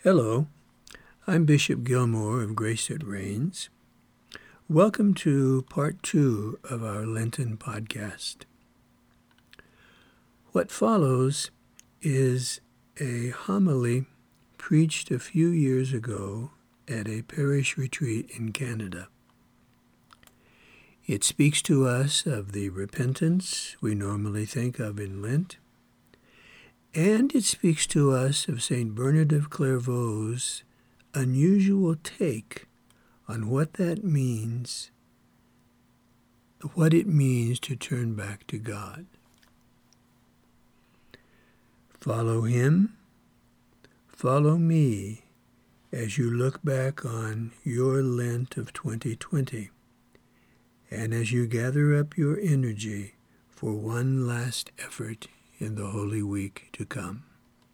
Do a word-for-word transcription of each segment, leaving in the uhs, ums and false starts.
Hello, I'm Bishop Gilmore of Grace That Reigns. Welcome to part two of our Lenten podcast. What follows is a homily preached a few years ago at a parish retreat in Canada. It speaks to us of the repentance we normally think of in Lent, and it speaks to us of Saint Bernard of Clairvaux's unusual take on what that means, what it means to turn back to God. Follow him, follow me as you look back on your Lent of twenty twenty, and as you gather up your energy for one last effort in the Holy Week to come.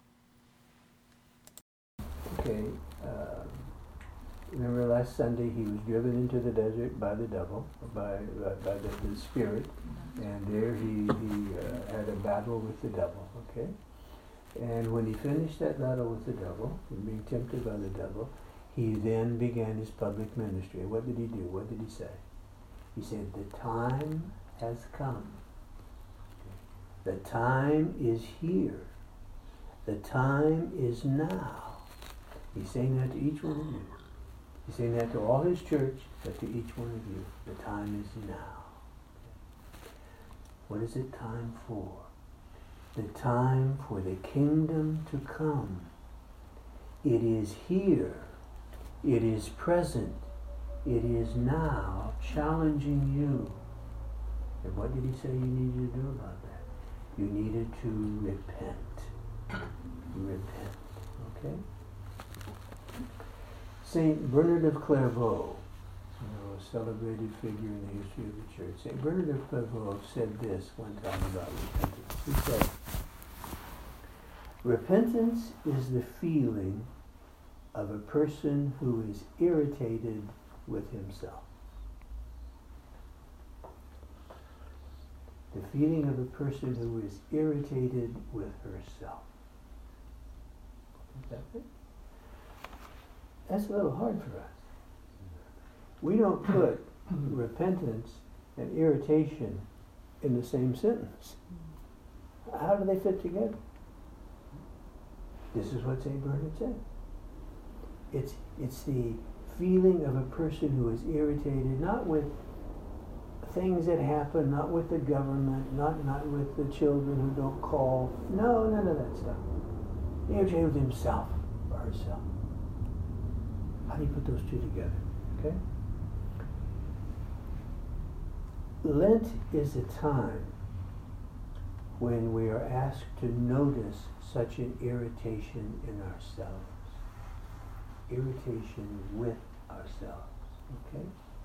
Okay, uh, remember last Sunday he was driven into the desert by the devil, by by, by the, the spirit, and there he, he uh, had a battle with the devil, okay? And when he finished that battle with the devil, being tempted by the devil, he then began his public ministry. What did he do? What did he say? He said, the time has come. The time is here. The time is now. He's saying that to each one of you. He's saying that to all his church, but to each one of you. The time is now. What is it time for? The time for the kingdom to come. It is here. It is present. It is now challenging you. And what did he say you needed to do about that? You needed to repent. Repent. Okay? Saint Bernard of Clairvaux, you know, a celebrated figure in the history of the church. Saint Bernard of Clairvaux said this one time about repentance. He said, repentance is the feeling of a person who is irritated with himself. The feeling of a person who is irritated with herself. Is that it? That's a little hard for us. We don't put repentance and irritation in the same sentence. How do they fit together? This is what Saint Bernard said. It's, it's the feeling of a person who is irritated, not with things that happen, not with the government, not, not with the children who don't call. No, none of that stuff. Irritated with himself or herself. How do you put those two together? Okay? Lent is a time when we are asked to notice such an irritation in ourselves. Irritation with ourselves. Okay?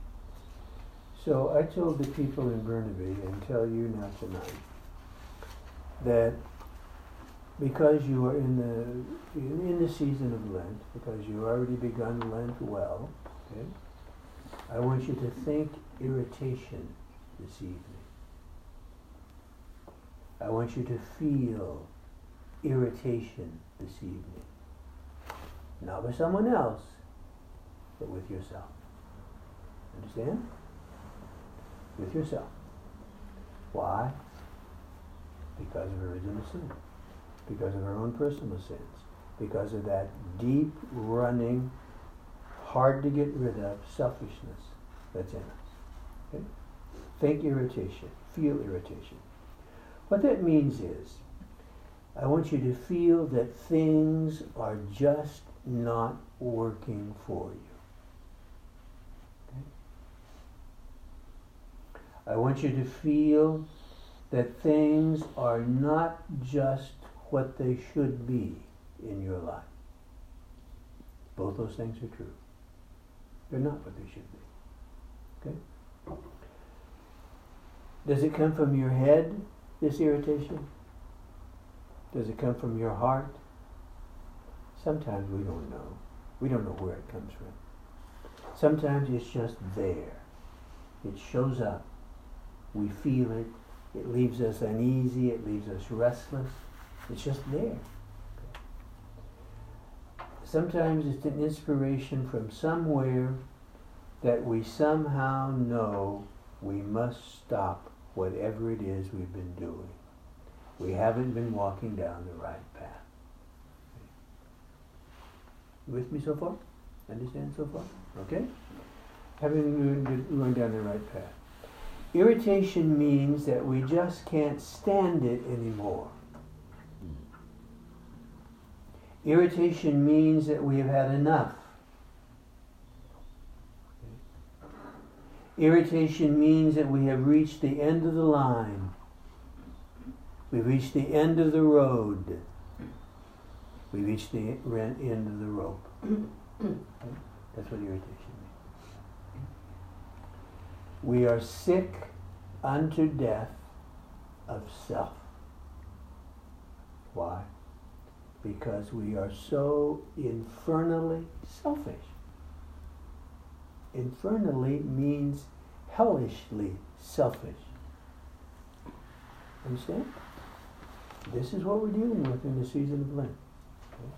So I told the people in Burnaby, and tell you now tonight, that because you are in the in the season of Lent, because you already begun Lent well, okay, I want you to think irritation this evening. I want you to feel irritation this evening. Not with someone else, but with yourself. Understand? With yourself. Why? Because of original sin. Because of our own personal sins. Because of that deep running, hard to get rid of selfishness that's in us. Okay? Think irritation. Feel irritation. What that means is, I want you to feel that things are just not working for you. I want you to feel that things are not just what they should be in your life. Both those things are true. They're not what they should be. Okay? Does it come from your head, this irritation? Does it come from your heart? Sometimes we don't know. We don't know where it comes from. Sometimes it's just there. It shows up. We feel it. It leaves us uneasy. It leaves us restless. It's just there. sometimes it's an inspiration from somewhere that we somehow know we must stop whatever it is we've been doing. We haven't been walking down the right path. You with me so far? Understand so far? Okay? Having been going down the right path. Irritation means that we just can't stand it anymore. Irritation means that we have had enough. Irritation means that we have reached the end of the line. We've reached the end of the road. We've reached the end of the rope. That's what irritation means. We are sick unto death of self. Why? Because we are so infernally selfish. Infernally means hellishly selfish. Understand? This is what we're dealing with in the season of Lent. Okay?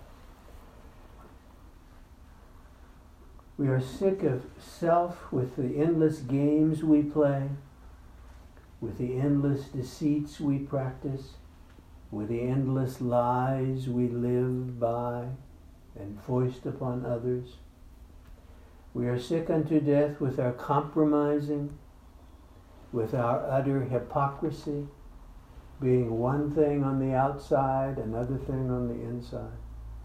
We are sick of self with the endless games we play, with the endless deceits we practice, with the endless lies we live by and foist upon others. We are sick unto death with our compromising, with our utter hypocrisy, being one thing on the outside, another thing on the inside.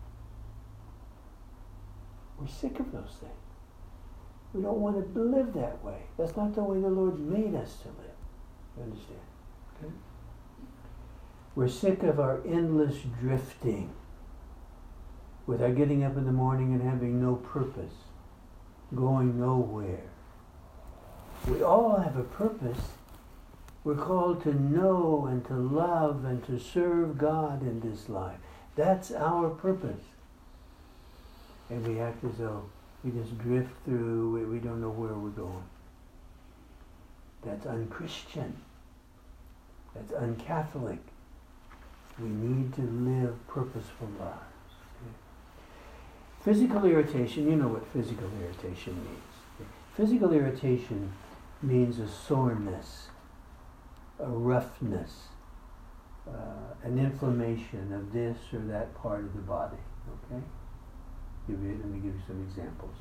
We're sick of those things. We don't want to live that way. That's not the way the Lord's made us to live. You understand? Okay? We're sick of our endless drifting, with our getting up in the morning and having no purpose, going nowhere. We all have a purpose. We're called to know and to love and to serve God in this life. That's our purpose. And we act as though we just drift through, we, we don't know where we're going. That's unchristian. That's uncatholic. We need to live purposeful lives. Okay? Physical irritation, you know what physical irritation means. Okay? Physical irritation means a soreness, a roughness, uh, an inflammation of this or that part of the body. Okay? Give you, let me give you some examples.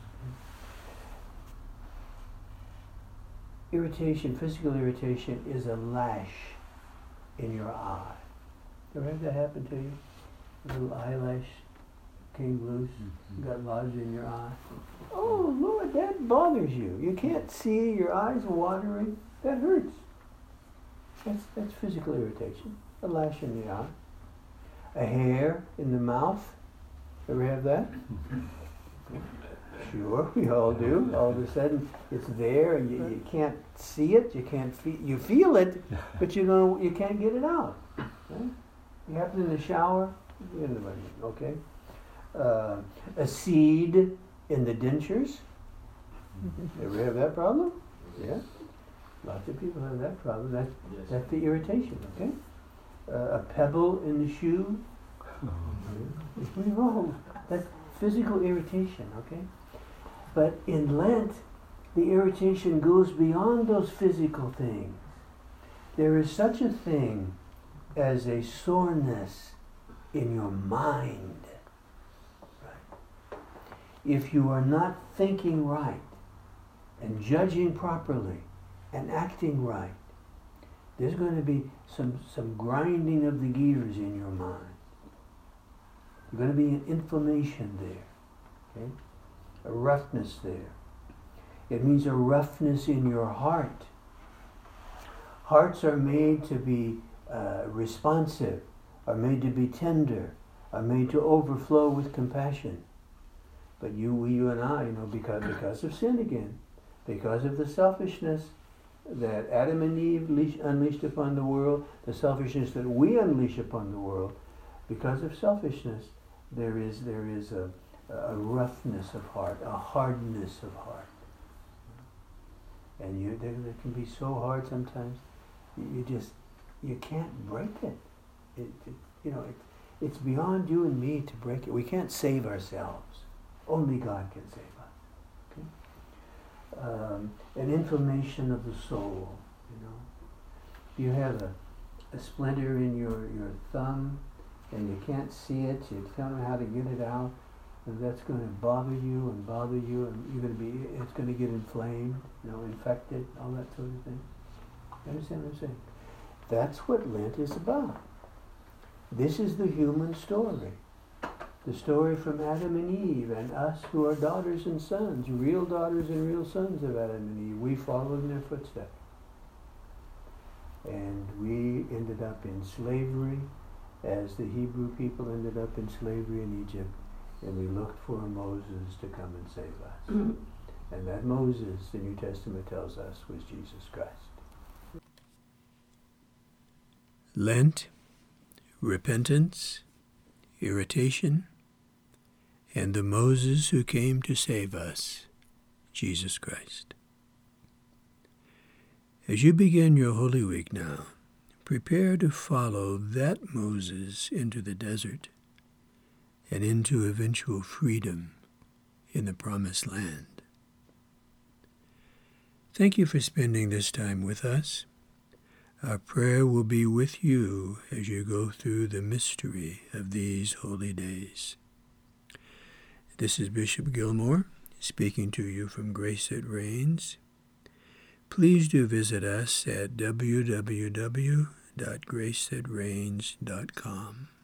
Okay? Irritation, physical irritation is a lash in your eye. Ever had that happen to you? A little eyelash came loose, mm-hmm. got lodged in your eye. Oh Lord, that bothers you. You can't see, your eyes are watering. That hurts. That's, that's physical irritation. A lash in the eye. A hair in the mouth. Ever have that? Sure, we all do. All of a sudden, it's there, and you, you can't see it. You can't feel. You feel it, but you don't. You can't get it out. Right? It happens in the shower. Okay. Uh, a seed in the dentures. Ever have that problem? Yeah. Lots of people have that problem. That's yes. that's the irritation. Okay. Uh, a pebble in the shoe. What's wrong? That's physical irritation. Okay. But in Lent, the irritation goes beyond those physical things. There is such a thing as a soreness in your mind. Right? If you are not thinking right and judging properly and acting right, there's going to be some, some grinding of the gears in your mind. There's going to be an inflammation there. Okay? A roughness there. It means a roughness in your heart. Hearts are made to be uh, responsive, are made to be tender, are made to overflow with compassion. But you, you and I, you know, because, because of sin again, because of the selfishness that Adam and Eve leash, unleashed upon the world, the selfishness that we unleash upon the world, because of selfishness, there is there is a, a roughness of heart, a hardness of heart. And you, there, there can be so hard sometimes, you, you just, you can't break it. It, it you know, it, it's beyond you and me to break it. We can't save ourselves. Only God can save us. Okay? Um, an inflammation of the soul, you know. If you have a, a splinter in your, your thumb and you can't see it, you don't know how to get it out, and that's going to bother you and bother you, and you're going to be, it's going to get inflamed, you know, infected, all that sort of thing. You understand what I'm saying? That's what Lent is about. This is the human story. The story from Adam and Eve and us who are daughters and sons, real daughters and real sons of Adam and Eve. We followed in their footsteps. And we ended up in slavery as the Hebrew people ended up in slavery in Egypt. And we looked for Moses to come and save us. And that Moses, the New Testament tells us, was Jesus Christ. Lent, repentance, irritation, and the Moses who came to save us, Jesus Christ. As you begin your Holy Week now, prepare to follow that Moses into the desert and into eventual freedom in the Promised Land. Thank you for spending this time with us. Our prayer will be with you as you go through the mystery of these holy days. This is Bishop Gilmore speaking to you from Grace That Reigns. Please do visit us at w w w dot grace that reigns dot com.